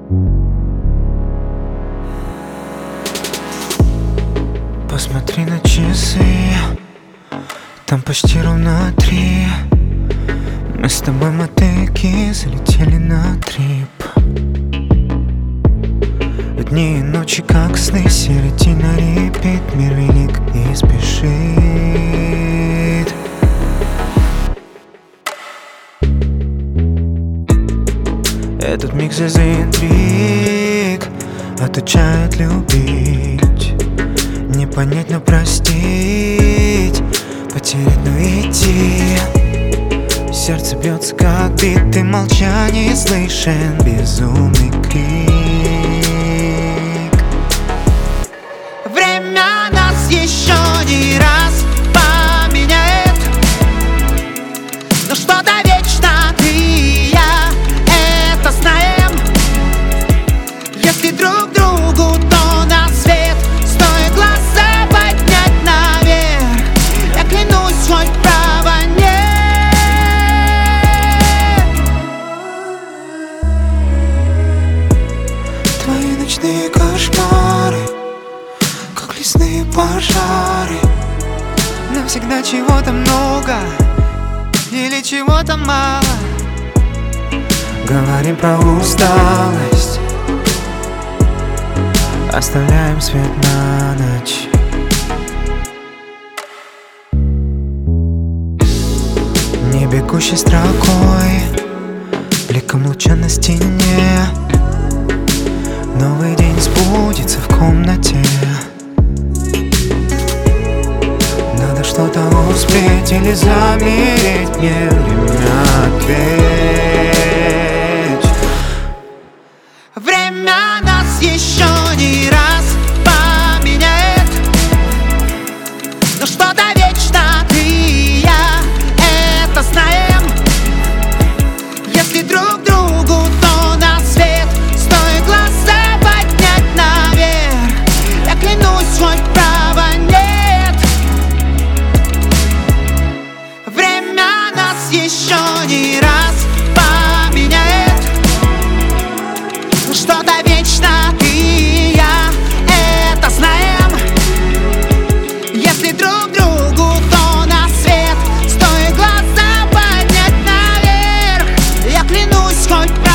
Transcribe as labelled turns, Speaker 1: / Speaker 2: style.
Speaker 1: Посмотри на часы, там почти ровно 3. Мы с тобой мотыки залетели на трип. Дни и ночи как сны, сердце на репит. Мир велик и спешит. Этот микс из интриг отучает любить, не понять, но простить, потерять, но идти. Сердце бьется как бит, и молчание слышен безумный крик.
Speaker 2: Время нас еще не раз поменяет, но что-то вечно ты и я это знаем. Если друг другу, то на свет стоит глаза поднять наверх. Я клянусь, хоть права нет.
Speaker 1: Твои ночные кошмары, как лесные пожары. Навсегда чего-то много или чего-то мало. Говорим про усталость, оставляем свет на ночь. Не бегущей строкой, бликом луча на стене. Новый день сбудется в комнате. Надо что-то успеть или замереть. Мне время ответь.
Speaker 2: Время нас еще не раз поменяет, но что-то вечно ты и я это знаем. Если друг другу, то на свет стоит глаза поднять наверх. Я клянусь, хоть права нет. Время нас еще не раз поменяет, что-то вечно ты и я это знаем. Если друг другу, то на свет стоит глаза поднять наверх. Я клянусь, хоть